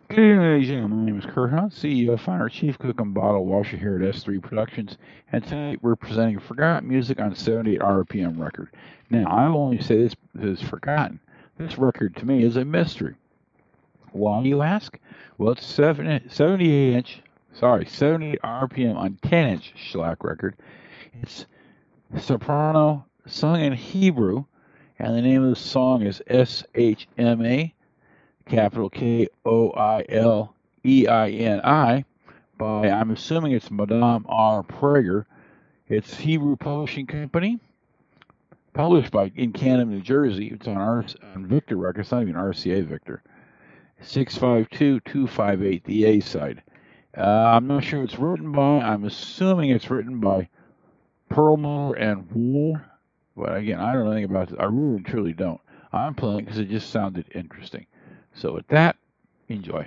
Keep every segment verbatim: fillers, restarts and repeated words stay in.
Good evening, ladies and gentlemen. My name is Kurt Hunt, C E O, founder, chief cook, and bottle washer here at S three Productions. And tonight we're presenting Forgotten Music on seventy-eight R P M record. Now, I will only say this is forgotten. This record to me is a mystery. Why, you ask? Well, it's seven, seventy-eight inch, sorry, seventy-eight R P M on ten inch shellac record. It's soprano, sung in Hebrew, and the name of the song is S H M A. Capital K O I L E I N I, by, I'm assuming it's Madame R. Prager. It's Hebrew Publishing Company, published by in Canton, New Jersey. It's on, R, on Victor Records, it's not even R C A Victor. six five two, two five eight, the A side. Uh, I'm not sure it's written by, I'm assuming it's written by Perlmutter and Wool. But again, I don't know anything about this. I really and truly don't. I'm playing because it just sounded interesting. So with that, enjoy.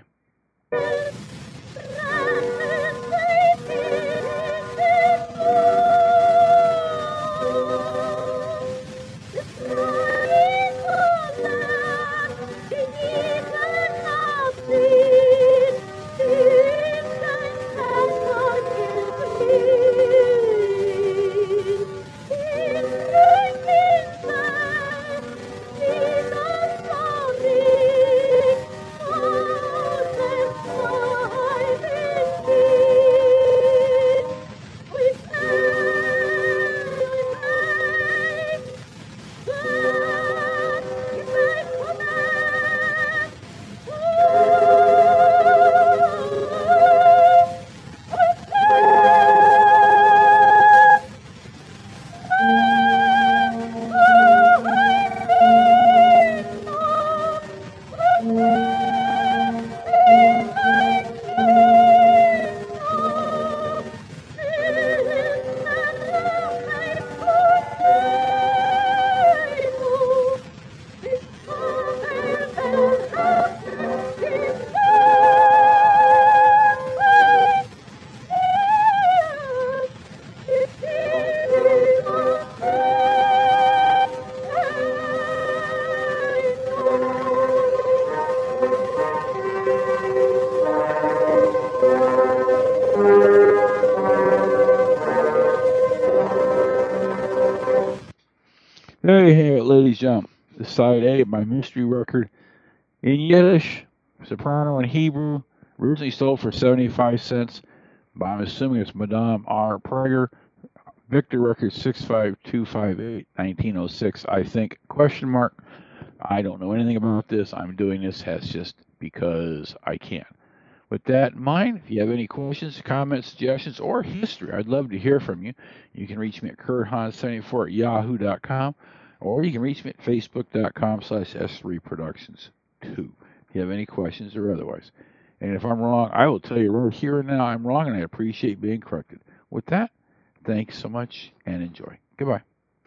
There you have it, ladies and gentlemen. The side A of my mystery record in Yiddish, soprano and Hebrew, originally sold for seventy-five cents, but I'm assuming it's Madame R. Prager. Victor Records six five two five eight, nineteen oh six, I think. Question mark. I don't know anything about this. I'm doing this as just because I can. With that in mind, if you have any questions, comments, suggestions, or history, I'd love to hear from you. You can reach me at kurt hahn seventy-four at yahoo dot com, or you can reach me at facebook dot com slash S three Productions two if you have any questions or otherwise. And if I'm wrong, I will tell you right here and now I'm wrong, and I appreciate being corrected. With that, thanks so much, and enjoy. Goodbye.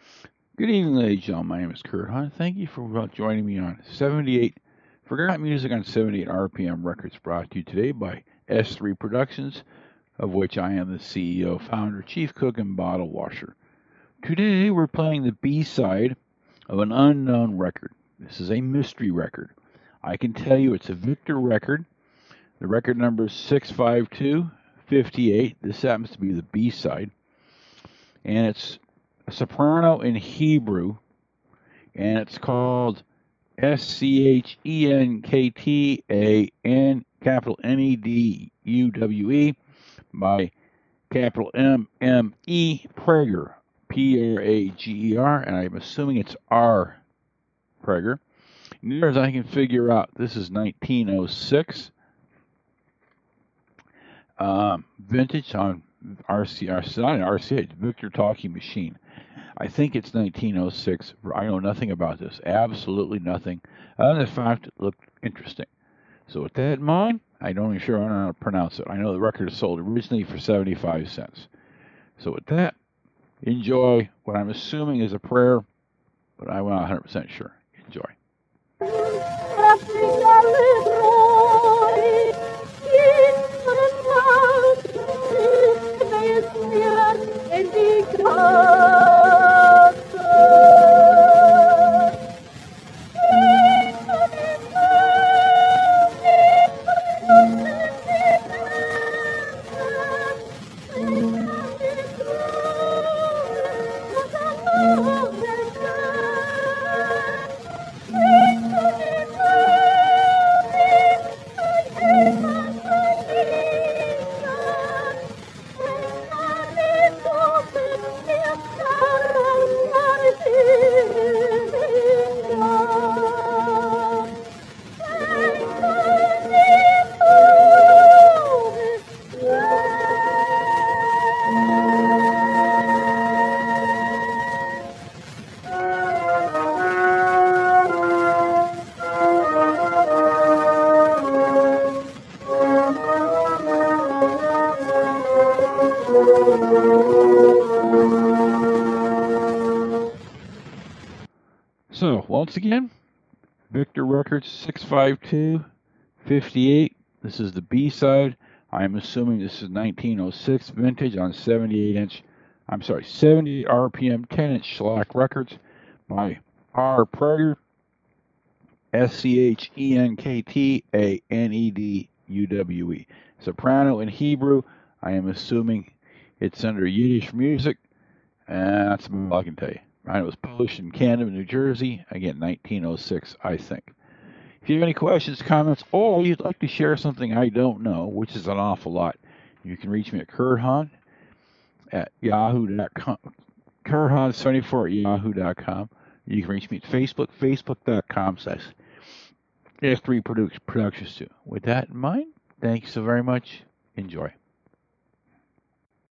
Good evening, ladies and gentlemen. My name is Kurt Hunt. Thank you for joining me on seventy-eight Forgotten Music on seventy-eight R P M Records, brought to you today by S three Productions, of which I am the C E O, founder, chief cook, and bottle washer. Today we're playing the B-side of an unknown record. This is a mystery record. I can tell you it's a Victor record. The record number is six five two five eight. This happens to be the B-side. And it's a soprano in Hebrew. And it's called S C H E N K T A N, capital N E D U W E, by capital M M E Prager, P R A G E R, and I'm assuming it's R Prager. Near as I can figure out, this is nineteen oh six. Um, vintage on R C R, not R C H, Victor Talking Machine. I think it's nineteen oh six. I know nothing about this. Absolutely nothing. Other than the fact it looked interesting. So with that in mind, I don't even sure I don't know how to pronounce it. I know the record is sold originally for seventy-five cents. So with that, enjoy what I'm assuming is a prayer, but I'm not one hundred percent sure. Enjoy. once again, Victor Records six five two five eight. This is the B side. I'm assuming this is nineteen oh six vintage on seventy-eight inch, I'm sorry, seventy R P M ten inch shellac records by R. Prager, S C H E N K T A N E D U W E. Soprano in Hebrew. I am assuming it's under Yiddish music. And that's about all I can tell you. It was published in Camden, New Jersey. Again, nineteen oh six, I think. If you have any questions, comments, or you'd like to share something I don't know, which is an awful lot, you can reach me at Kurt Hahn at yahoo dot com. Kurt Hahn seventy-four at yahoo dot com. You can reach me at Facebook, facebook dot com slash F three Productions too. With that in mind, thank you so very much. Enjoy.